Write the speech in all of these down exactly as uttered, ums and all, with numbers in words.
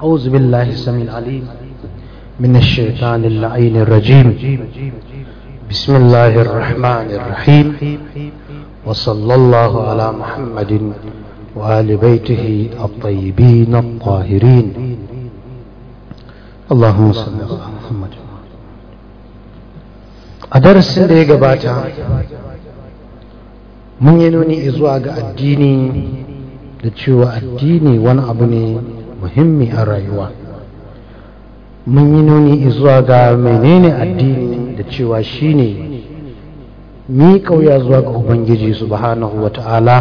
أعوذ بالله السميع العليم من الشيطان اللعين الرجيم. بسم الله الرحمن الرحيم، وصلى الله على محمد وآل بيته الطيبين الطاهرين. اللهم صل على محمد. a darasin da ya gabata mun yi nuni zuwa ga addini da cewa addini wani abu ne muhimmi a rayuwa. Mun yi nuni zuwa ga menene addini da cewa shine mi kauya zuwa ga Ubangiji subhanahu wata'ala.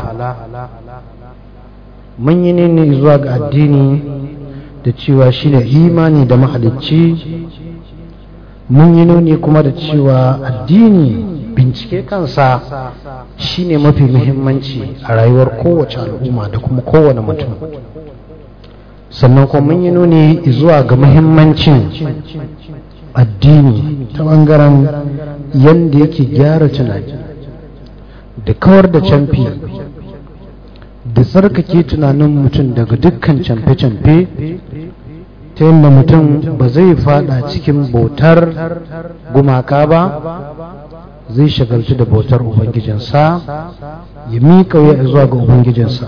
Mun yi nuni zuwa ga addini da cewa shine imani da mahalicci. Mun yi nuni kuma da cewa addini bincike kansa shine mafi muhimmanci a rayuwar kowace al'umma da kuma kowane mutum. Sannan kuma mun yi nuni zuwa ga muhimmancin addini ta bangaren yadda yake gyara tunani da kawar da camfi da tsarkake tunanin mutum daga dukkan camfe-camfe, ta yadda mutum ba zai fada cikin bautar gumaka ba, zai shagaltu da bautar ubangijinsa, ya miƙa wuya zuwa ga ubangijinsa.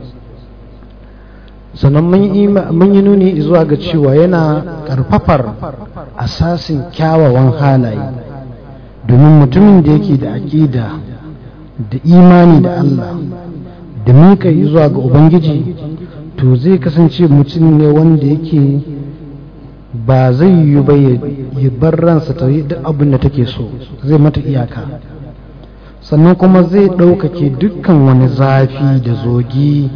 Sannan mun yi nuni zuwa ga cewa yana ƙarfafar asasin kyawawan halaye, domin mutumin da yake da aƙida da imani da Allah da miƙa zuwa ga ubangiji, to zai kasance mutum ne wanda yake ba zai yi ba ya bar ransa ta yi duk abin da take so, zai mata iyaka. Sannan kuma zai ɗaukake dukkan wani zafi da zogi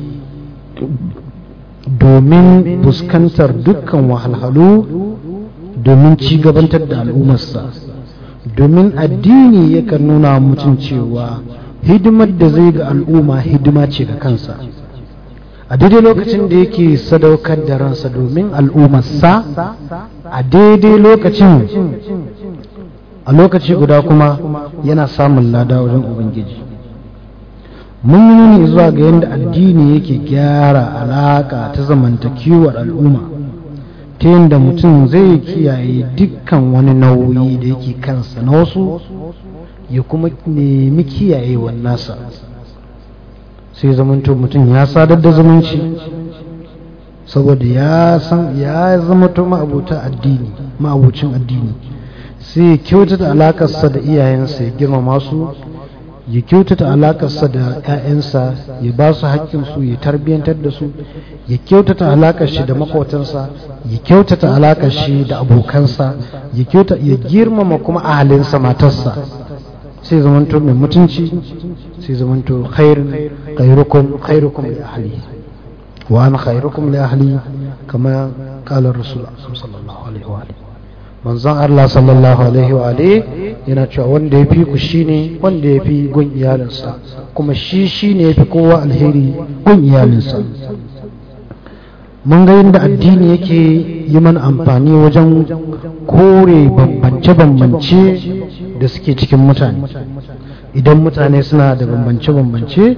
domin fuskantar dukkan wahalhalu, domin ci gabantar da al'ummarsa. Domin addini yakan nuna mutum cewa hidimar da zai ga al'umma hidima ce ga kansa, a daidai lokacin da yake sadaukar da ransa domin al'ummarsa, a daidai lokacin a lokaci guda kuma yana samun lada wajen ubangiji. Mun yi nuni zuwa ga yadda addini yake gyara alaka ta zamantakewar al'umma, ta yadda mutum zai kiyaye dukkan wani nauyi da yake kansa na wasu, ya kuma nemi kiyayewar nasa. Sai zamanto mutum ya sadar da zumunci saboda ya san ya zamanto ma'abuta addini, ma'abucin addini. Sai ya kyautata alakarsa da iyayensa, ya girmama su, ya kyautata alakarsa da 'ya'yansa, ya ba su haƙƙinsu, ya tarbiyyantar da su, ya kyautata alakar shi da makotansa, ya kyautata alakar shi da abokansa, ya kyauta ya girmama kuma ahalinsa, matarsa. Sai zamanto mai mutunci, sai zamanto khairun khairukum khairukum li ahli wa ana khairukum li ahli, kama qala rasul sallallahu alaihi wa alihi. Manzon Allah sallallahu alaihi wa alihi yana cewa wanda yafi ku shine wanda yafi gun iyalinsa, kuma shi shine yafi kowa alheri gun iyalinsa. Mun ga yadda addini yake yi mana amfani wajen kore bambance-bambance da suke cikin mutane. Idan mutane suna da bambance-bambance,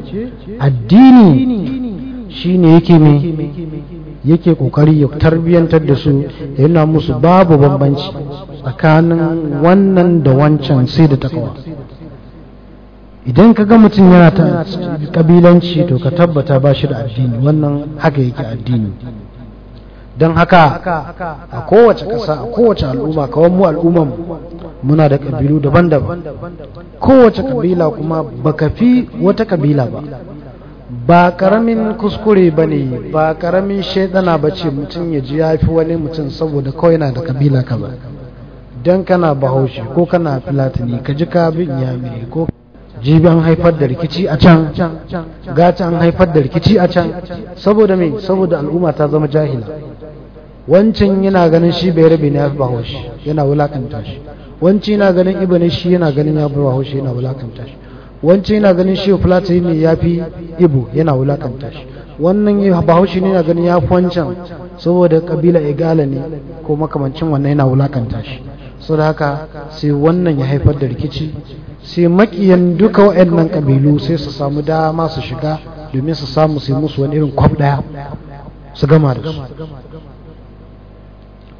addini shine yake ne yake kokari ya tarbiyyantar da su, yana musu babu bambanci tsakanin wannan da wancan, sai da takawa. Idan ka ga mutum yana ta kabilanci, to ka tabbata ba shi da addini. Wannan haka yake addini. Don haka a kowace ƙasa, a kowace al'umma, kawai mu al'umman muna da ƙabilu daban-daban. Kowace ƙabila kuma baka fi wata ƙabila ba. Ba ƙaramin kuskure ba ne, ba ƙaramin shaidana ba ce mutum ya ji ya fi wani mutum saboda kawai yana da ƙabila kaza. Don kana Bahaushe ko kana Filatini, ka ji ka bi Inyamiri ko jibi an haifar da rikici a can, gata an haifar da rikici a can. Saboda me? Saboda al'umma ta zama jahila. Wancan yana ganin shi bai rabe ne ya fi Bahaushe, yana wulakanta shi. Wancan yana ganin Ibo ne, shi yana ganin ya fi Bahaushe, yana wulakanta shi. Wancan yana ganin shi Filatini ne ya fi Ibo, yana wulakanta shi. Wannan Bahaushe ne yana ganin ya fi wancan saboda kabila igala ne ko makamancin wannan, yana wulakanta shi. Saboda haka sai wannan ya haifar da rikici, sai makiyan duka waɗannan kabilu sai su samu dama su shiga domin su samu su yi musu wani irin kwab daya su gama da su.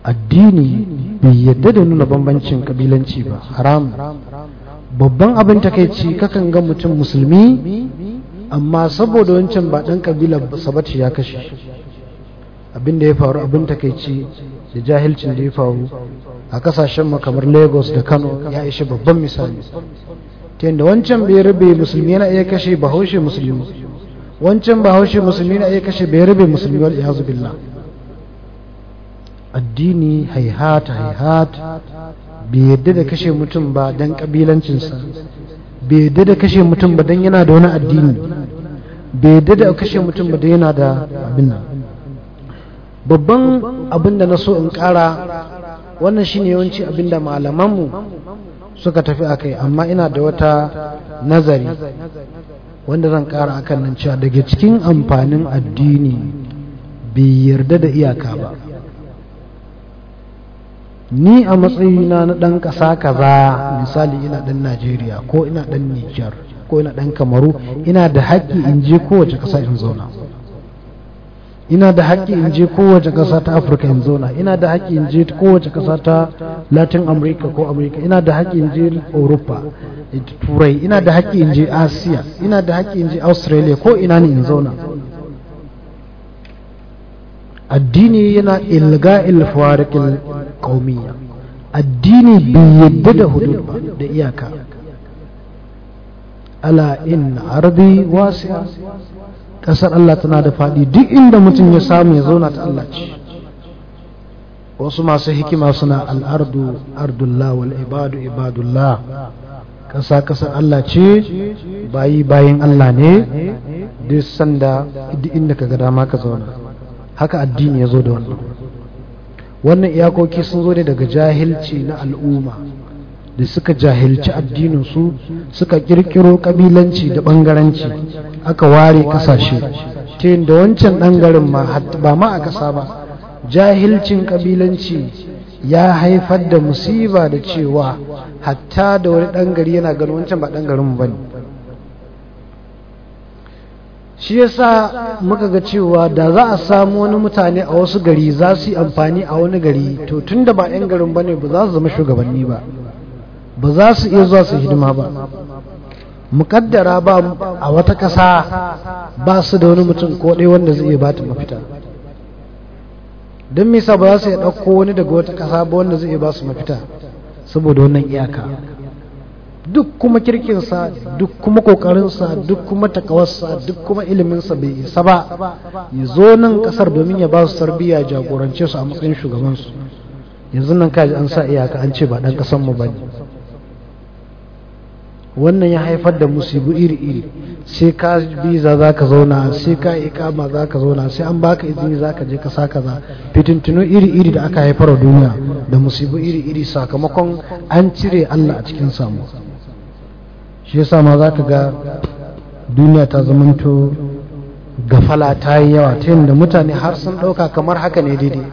addini bai yadda da nuna bambancin kabilanci ba, haram. Babban abin takeici kakan ga mutum musulmi amma saboda wancan ba dan kabila sabaci ya kashe. Abin da ya faru abin takeici da jahilcin da ya faru a kasashen mu kamar Lagos da Kano ya ishe babban misali. Ta yadda wancan bai rabe musulmi yana iya kashe bahaushe musulmi, wancan bahaushe musulmi yana iya kashe bai rabe musulmi wal iyazu billah. Addini haihat haihat bai yadda da kashe mutum ba dan kabilancinsa, bai yadda da kashe mutum ba dan yana da wani addini, bai yadda da kashe mutum ba dan yana da abin nan. Babban abin da na so in kara, wannan shine yawanci abin da malamanmu suka tafi akai, amma ina da wata nazari wanda zan kara akan nan, cewa daga cikin amfanin addini bai yarda da iyaka ba. Ni a matsayina na ɗan ƙasa kaza, misali ina ɗan Najeriya ko ina ɗan Nijar ko ina ɗan Kamaru, ina da haƙƙi in je kowace ƙasa in zauna, ina da haƙƙi in je kowace ƙasa ta Afirka in zauna, ina da haƙƙi in je kowace ƙasa ta Latin America ko America, ina da haƙƙi in je Europa, Turai, ina da haƙƙi in je Asiya, ina da haƙƙi in je Australia, ko ina ne in zauna. Addini yana ilga'il fawariqil qaumiyya, addini bai yadda da hudud ba, da iyaka. Ala inna ardi wasi'a, kasar Allah tana da faɗi, duk inda mutum ya samu ya zauna ta Allah ce. Wasu masu hikima suna al'ardu ardullah wal ibadu ibadullah, ƙasa ƙasar Allah ce, bayi bayin Allah ne, duk sanda duk inda ka ga dama ka zauna. Haka addini ya zo da wannan. Wannan iyakoki sun zo ne daga jahilci na al'umma da suka jahilci addininsu, suka kirkiro kabilanci da bangaranci, aka ware kasashe ta yadda wancan ɗangaren ma ba ma a ƙasa ba, jahilcin kabilanci ya haifar da musiba da cewa hatta da wani ɗangare yana ganin wancan ba ɗangarinmu ba ne. Shi yasa muka ga cewa da za a samu wani mutane a wasu gari za su yi amfani a wani gari, to tun da ba 'yan garin ba ne ba za su zama shugabanni ba, ba za su iya zuwa su hidima ba. Muƙaddara ba a wata ƙasa ba su da wani mutum ko ɗaya wanda zai iya ba ta mafita, don misa ba za su iya ɗauko wani daga wata ƙasa ba wanda zai iya ba su mafita, saboda wannan iyaka. Duk kuma kirkinsa, duk kuma kokarinsa, duk kuma takawarsa, duk kuma iliminsa bai isa ba ya zo nan kasar domin ya ba su tarbiyya, jagorance su a matsayin shugabansu. Yanzu nan kaji an sa iyaka, an ce ba dan kasan mu bane. Wannan ya haifar da musibu iri-iri, sai ka biza za ka zauna, sai ka ikama za ka zauna, sai an baka izini za ka je kasa kaza. Fitintunu iri-iri da aka haifar wa duniya da musibu iri-iri sakamakon an cire Allah a cikin samu. Shi yasa ma za ka ga duniya ta zamanto gafala ta yi yawa, ta yadda mutane har sun ɗauka kamar haka ne daidai.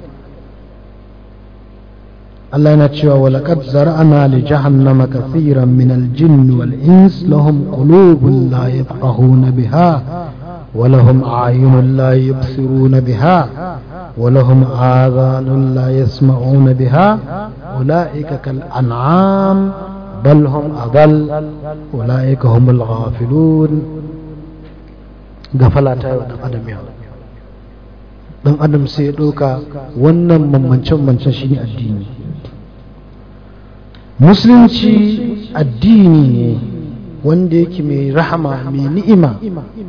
Allah yana cewa walaqad zara'na li jahannama kathiran min al-jinni wal ins lahum qulubun la yafqahuna biha wa lahum a'yunun la yubsiruna biha wa lahum adhanun la yasma'una biha ulaika kal an'am bal hum adall ulaika humul ghafilun. Gafala ta yi wa dan adam yawa, dan adam sai ya ɗauka wannan mamancin-mamancin shi ne addini. Musulunci addini ne wanda yake mai rahama, mai ni'ima.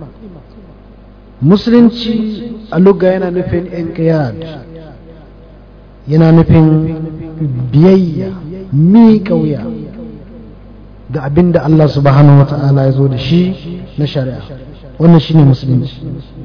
Musulunci a lugha yana nufin inqiyad, yana nufin biyayya, miƙa wuya ga abin da Allah subhanahu wa ta'ala ya zo da shi na shari'a. Wannan shine musulunci.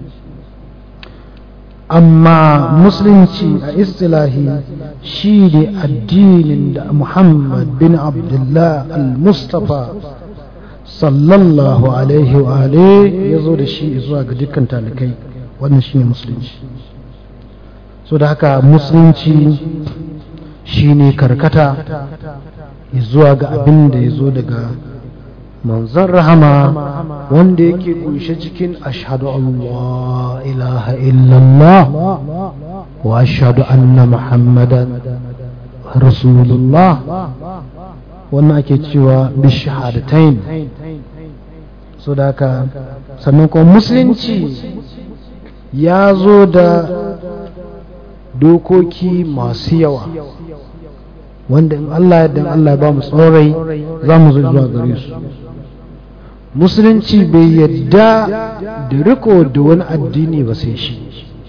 Amma musulunci a istilahi shi ne addinin da Muhammad bin Abdullah al-Mustafa sallallahu alaihi wa alihi ya zo da shi zuwa ga dukkan talikai. Wannan shi ne musulunci. So da haka musulunci shi ne karkata zuwa ga abin da ya zo daga manzon rahama, wanda yake kunshe cikin ashhadu Allah ilaha illallah wa ashhadu anna muhammadan rasulullah. wannan ake cewa bishahadatain. so da haka sannan kuma musulunci ya zo da dokoki masu yawa wanda in Allah ya Allah ya ba mu tsorai za mu zo zuwa gare su. musulunci bai yadda da riko da wani addini ba sai shi,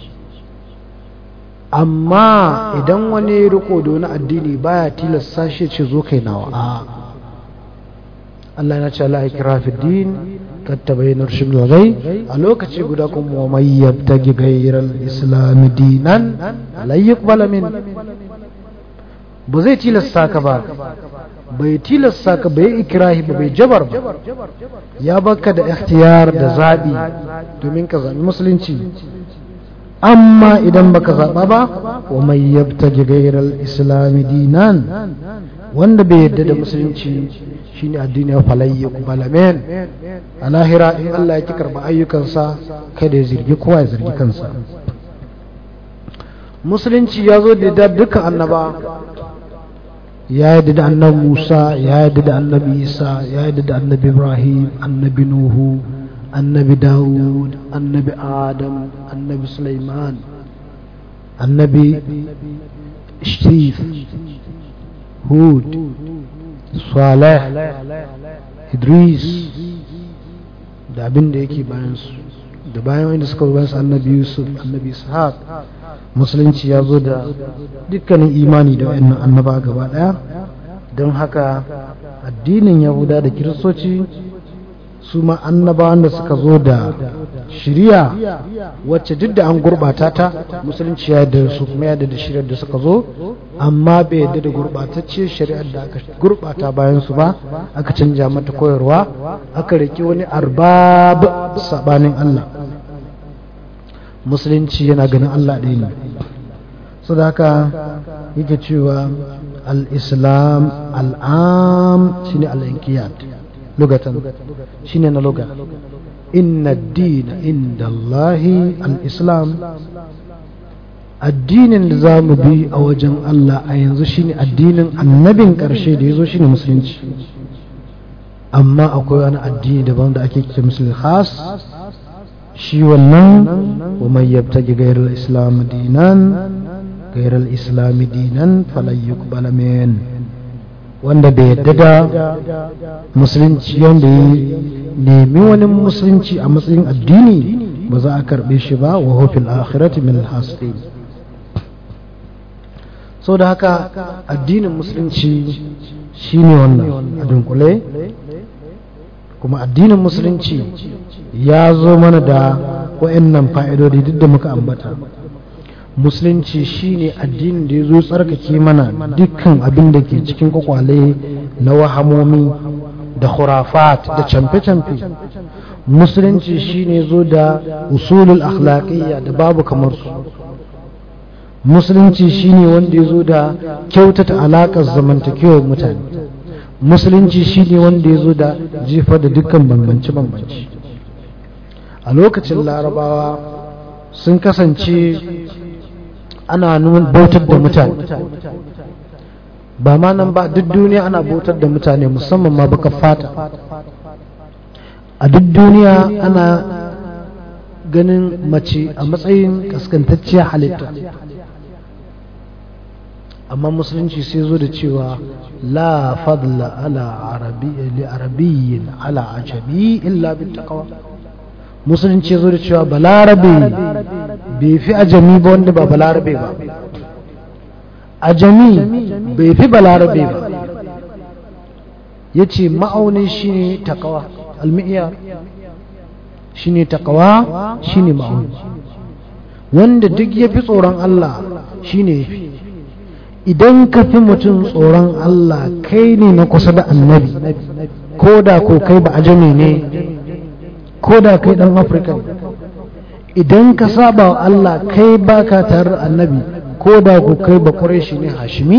amma idan wani riko da wani addini baya tilasta shi ce zo kai nawa. a Allah ya ce la ikra fi din kad tabayyana rushd min al-ghayy. a lokaci guda kuma wa may yabtaghi ghayra al-islam dinan la yuqbal min. ba zai tilasta ka ba, bai tilasta ka bai ikrahi ba bai jabar ba, ya baka da ikhtiyar da zabi domin ka zabi musulunci. amma idan baka zaba ba, wa may yabtaji ghayra al-islam dinan, wanda bai yadda da musulunci shine addini ya falayya kubalamen a lahira in Allah ya ki karba ayyukansa kada ya zirgi kowa ya zirgi kansa. musulunci ya zo da dukkan annaba, ya yadda da annabi Musa, ya yadda da annabi Isa, ya yadda da annabi Ibrahim, annabi Nuhu, annabi Dawud, annabi Adam, annabi Sulaiman, annabi Shif, Hud, Saleh, Idris da abin da yake bayan su, da bayan wanda suka bayan su annabi Yusuf, annabi Ishaq. musulunci ya zo da dukkanin imani da wayannan annaba gaba daya. don haka addinin yahuda da kiristoci su ma annabawan da suka zo da shari'a wacce duk da an gurbata ta, musulunci ya yarda su kuma ya yarda da shari'ar da suka zo, amma bai yarda da gurbatacciyar shari'ar da aka gurbata bayan su ba, aka canja mata koyarwa, aka rike wani arbab sabanin Allah. musulunci yana ganin Allah ɗaya ne. so da haka yake cewa al-islam al'am shine al-inqiyad lugatan, shine na lugha. inna ad-din inda Allahi al-islam, addinin da za mu bi a wajen Allah a yanzu shine addinin annabin ƙarshe da ya zo shine musulunci. amma akwai wani addini daban da ake kira musulun khas, shi wannan wa man yabtaji ghayra al-islam dinan ghayra al-islam dinan falan yuqbal min, wanda bai yadda da musulunci, wanda ya nemi wani musulunci a matsayin addini ba za a karbe shi ba, wa huwa fil akhirati min al-hasirin. so da haka addinin musulunci shine wannan a dunkule. kuma addinin musulunci ya zo mana da wayannan fa'idodi duk da muka ambata. musulunci shine addinin da ya zo tsarkake mana dukkan abin da ke cikin kwakwale na wahamomi da khurafat da camfe-camfe. musulunci shine zo da usulul akhlaqiyya da babu kamar su. musulunci shine wanda ya zo da kyautata alaƙar zamantakewar mutane. musulunci shine wanda ya zo da jefa da dukkan bambance-bambance. a lokacin larabawa sun kasance ana nuna bautar da mutane, ba ma nan ba duk duniya ana bautar da mutane, musamman ma baka fata. a duk duniya ana ganin mace a matsayin kaskantacciyar halitta, amma musulunci sai zo da cewa la fadla ala arabiyyin ala ajami illa bin taqwa. musulunci zo da cewa balarabe bai fi ajami ba wanda ba balarabe ba, ajami bai fi balarabe ba. yace ma'aunin shine taqwa, almiya shine taqwa, shine ma'auni. wanda duk ya fi tsoron Allah shine yafi. idan ka fi mutum tsoron Allah kai ne na kusa da annabi, ko da ko kai ba ajami ne, ko da kai dan Afirka. idan ka saba wa Allah kai baka tare da annabi, ko da ko kai ba Quraishi ne Hashimi.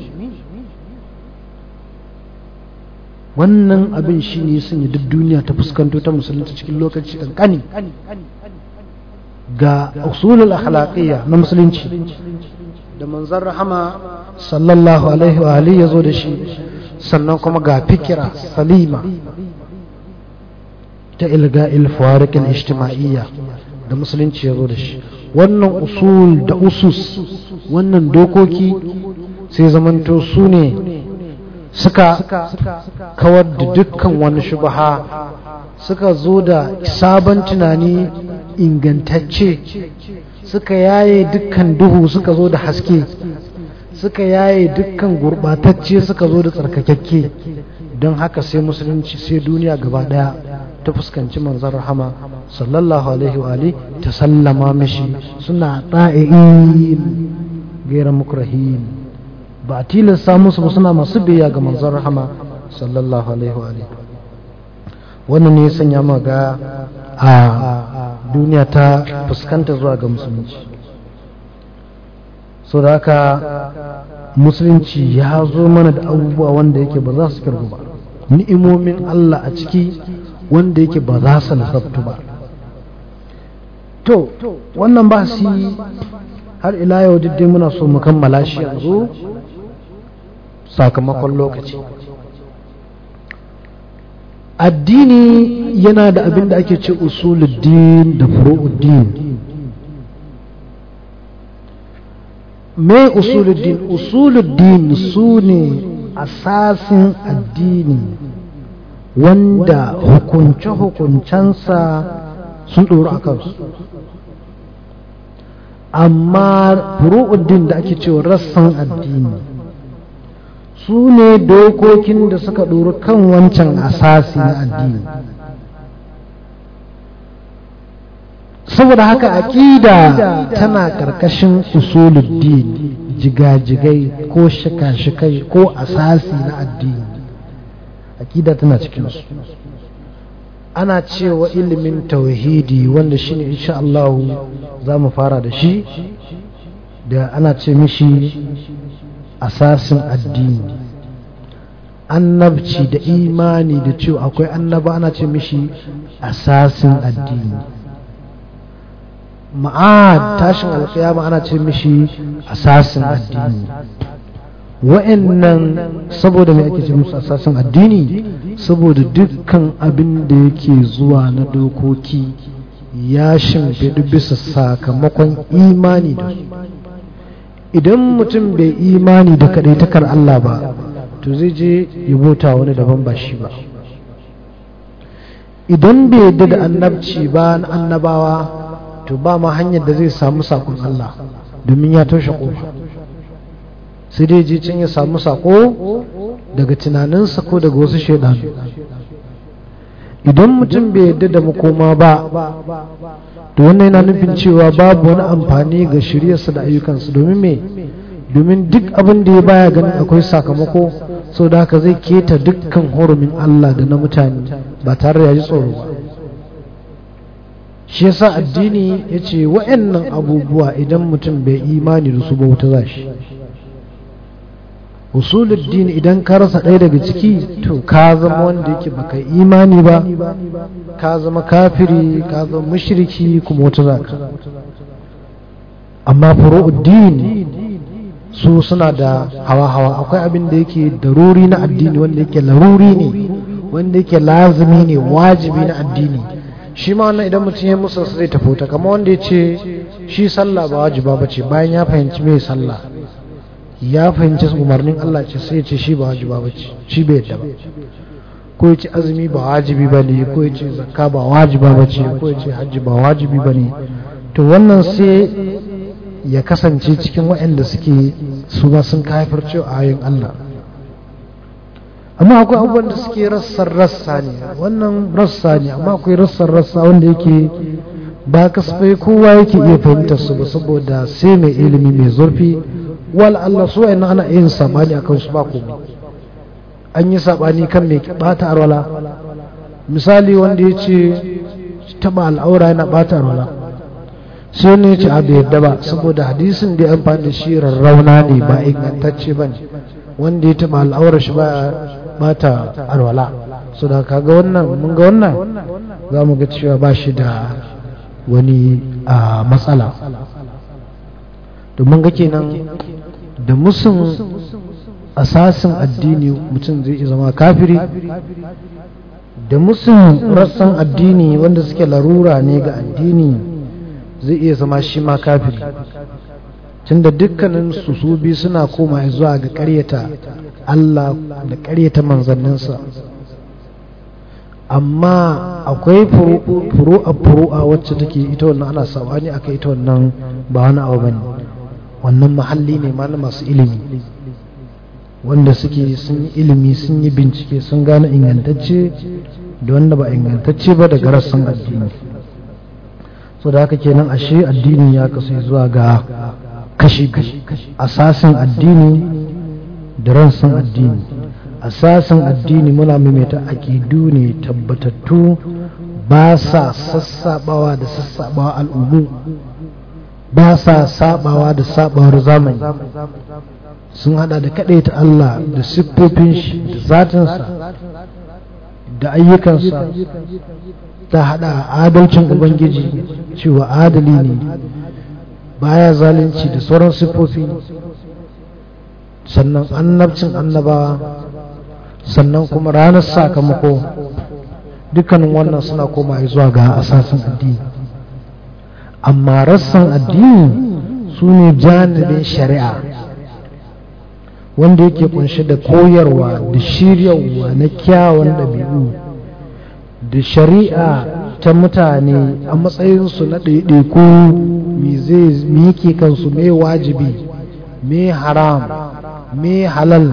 wannan abin shi ne sun yi duk duniya ta fuskanto ta musulunta cikin lokaci kankani. ga usulul akhlaqiyya na musulunci da manzon rahama sallallahu alaihi wa alihi yazo da shi, sannan kuma ga fikira salima ta ilga'il fawariq al-ijtima'iyya da musulunci yazo da shi. wannan usul da usus, wannan dokoki sai zamanto su ne suka kawar da dukkan wani shubha, suka zo da sabon tunani ingantacce, suka yaye dukkan duhu, suka zo da haske, suka yaye dukkan gurbatacce, suka zo da tsarkakakke. don haka sai musulunci, sai duniya gaba daya ta fuskanci manzon rahama sallallahu alaihi wa alihi ta sallama mishi, suna ta'i'in gaira mukrahin, ba tilasta musu ba, suna masu biya ga manzon rahama sallallahu alaihi wa alihi. wannan ne ya sanya ma ga a duniya ta fuskanta zuwa ga musulunci. so da haka musulunci ya zo mana da abubuwa wanda yake ba za su kirgu ba, ni'imomin Allah a ciki wanda yake ba za su nasabtu ba. to wannan ba shi har ila yau dai muna so mu kammala shi yanzu sakamakon lokaci. addini yana da abin da ake ce usuluddin da furu'uddin. me usuluddin? usuluddin su ne asasin addini wanda hukunce-hukuncensa sun ɗoro a kansu, amma furu'uddin da ake cewa rassan addini su ne dokokin da suka ɗoro kan wancan asasi na addini. saboda haka aƙida tana ƙarƙashin usuluddin, jigajigai ko shika-shikai ko asasi na addini, aƙida tana cikinsu. ana cewa ilimin tauhidi wanda shine insha Allah za mu fara da shi, da ana ce mishi asasin addini. annabci da imani da cewa akwai annaba ana ce mishi asasin addini. ma'ad tashin alƙiyama ana ce mishi asasin addini. wa'annan saboda mai ake ce musu asasin addini? saboda dukkan abin da yake zuwa na dokoki ya shimfiɗu bisa sakamakon imani da su. idan mutum bai imani da kaɗaitakar Allah ba, to zai je ya bauta wani daban ba shi ba. idan bai yadda da annabci ba na annabawa, to ba ma hanyar da zai samu sakon Allah, domin ya toshe kofa. sai dai je can ya samu sako daga tunaninsa ko daga wasu shaidanu. idan mutum bai yadda da makoma ba, to wannan yana nufin cewa babu wani amfani ga shiryarsa da ayyukansa. domin me? domin duk abin da ya baya ganin akwai sakamako, sau da haka zai keta dukkan hurumin Allah da na mutane ba tare da ya ji tsoro ba. shi yasa addini ya ce wa'annan abubuwa idan mutum bai imani da su ba wuta za shi. usuluddin idan ka rasa ɗaya daga ciki, to ka zama wanda yake baka imani ba, ka zama kafiri, ka zama mushriki, kuma wata zaka. amma furu'uddin su suna da hawa-hawa. akwai abin da yake daruri na addini, wanda yake laruri ne, wanda yake lazimi ne, wajibi na addini. shi ma wannan idan mutum ya musa zai tafi ta, kamar wanda ya ce shi sallah ba wajiba ba ce, bayan ya fahimci mai sallah, ya fahimci umarnin Allah ce, sai ya ce shi ba wajiba ba ce, shi bai yadda ba. ko ya ce azumi ba wajibi ba ne, ko ya ce zakka ba wajiba ba ce, ko ya ce hajji ba wajibi ba ne, to wannan sai ya kasance cikin waɗanda suke su ba sun kafirce a ayoyin Allah. amma akwai abubuwan da suke rassan rassa ne, wannan rassa ne, amma akwai rassan rassa wanda yake ba kasafai kowa yake iya fahimtar su ba, saboda sai mai ilimi mai zurfi. wal Allah su wa'annan ana yin sabani akan su ba komai. an yi sabani kan mai bata arwala. misali wanda ya ce taba al'aura yana bata arwala, sai ne ya ce abu yadda ba, saboda hadisin da ya amfani da shi rarrauna ne, ba ingantacce ba ne. wanda ya taba al'aura shi ba bata arwala. so da kaga wannan mun ga wannan za mu ga cewa ba shi da wani a matsala. Domin ga kenan da musun asasin addini mutum zai iya zama kafiri, da musun rassan addini wanda suke larura ne ga addini zai iya zama shi ma kafiri, tunda dukkanin su su bi suna koma zuwa ga ƙaryata Allah da ƙaryata manzanninsa. Amma akwai furu'a furu'a wacce take ita wannan ana sabani aka ita wannan ba wani abu bane, wannan mahalli ne ma na masu ilimi wanda suke sun yi ilimi sun yi bincike sun gane ingantacce da wanda ba ingantacce ba daga rassan addini. So da haka kenan ashe addini ya kasu zuwa ga kashi asasin addini da rassan addini. Asasin addini muna maimaita aƙidu ne tabbatattu, ba sa sassabawa da sassabawa al'ummu, ba sa sabawa da sabawar zamani. Sun hada da kaɗaita Allah da siffofin shi da zatinsa da ayyukansa, ta hada adalcin Ubangiji cewa adali ne, baya zalunci da sauran siffofi, sannan annabcin annabawa, sannan kuma ranar sakamako. Dukkanin wannan suna koma zuwa ga asasin addini. Amma rassan addini su ne janibin shari'a wanda yake kunshe da koyarwa da shiryarwa na kyawun ɗabi'u da shari'a ta mutane a matsayinsu na ɗaiɗaiku, me zai yake kansu, me wajibi, me haram, me halal,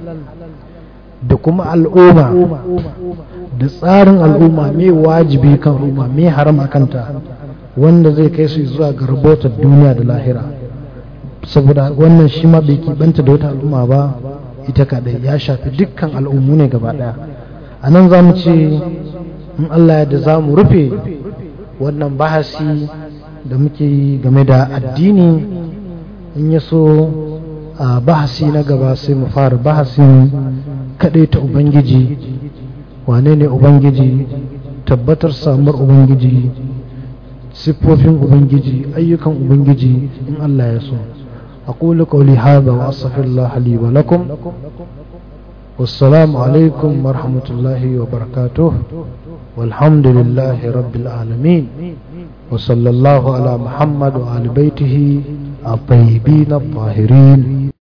da kuma al'umma da tsarin al'umma, me wajibi kan al'umma, me haram a kanta, wanda zai kai su zuwa ga rubutar duniya da lahira. Saboda wannan shi ma bai kibanta da wata al'umma ba ita kadai, ya shafi dukkan al'ummu ne gaba daya. A nan za mu ce in Allah ya da za mu rufe wannan bahasi da muke yi game da addini. In ya so a bahasi na gaba sai mu fara bahasin kaɗai ta Ubangiji, wane ne Ubangiji, tabbatar samuwar Ubangiji, siffofin Ubangiji, ayyukan Ubangiji in Allah ya so. أقول قولي هذا وأستغفر الله لي ولكم، والسلام عليكم ورحمة الله وبركاته، والحمد لله رب العالمين، وصلى الله على محمد وآل بيته الطيبين الطاهرين.